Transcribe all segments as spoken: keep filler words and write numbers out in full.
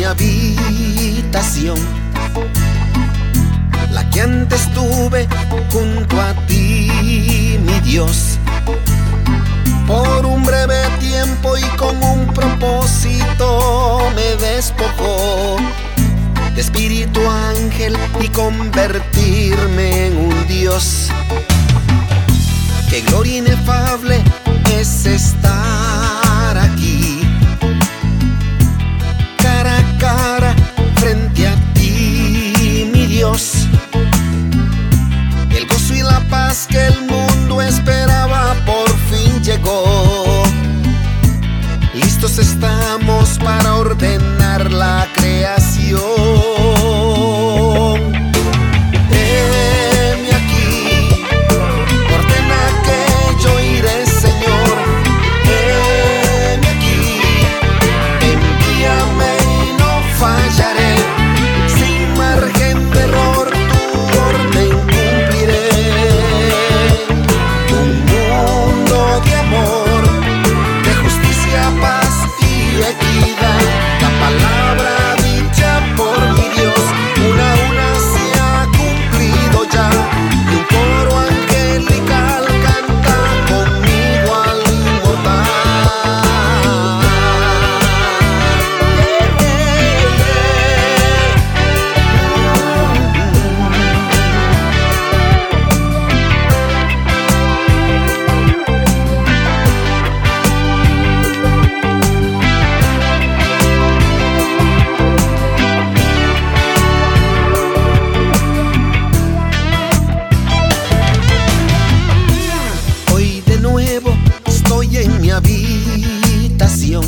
mi habitación, la que antes tuve junto a ti, mi Dios. Por un breve tiempo y con un propósito me despojó de espíritu ángel y convertirme en un Dios. Qué gloria inefable es estar aquí, cara a cara, frente a ti, mi Dios. El gozo y la paz que el mundo esperaba por fin llegó. Listos estamos para ordenar la creación. Heme aquí, ordena que yo iré, Señor. Heme aquí, envíame y no fallaré. Sin margen de error tu orden cumpliré. Un mundo de amor, de justicia, paz y equidad. La palabra dicha por mi Dios, una a una se ha cumplido ya. Y un coro angelical canta conmigo al inmortal. Yeah, yeah, hoy de nuevo estoy en mi habitación,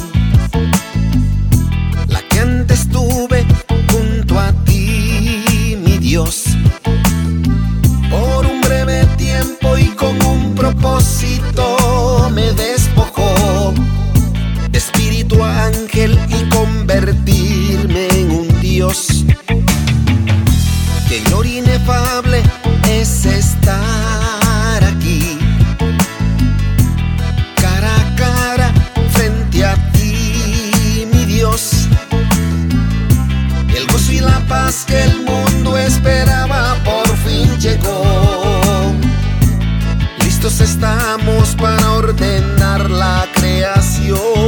la que antes tuve junto a ti, mi Dios. Por un breve tiempo y con un propósito me despojó de espíritu ángel y convertirme en un Dios. Qué gloria inefable es estar aquí, cara a cara, frente a ti, mi Dios. El gozo y la paz que el mundo esperaba por fin llegó. Listos estamos para ordenar la creación.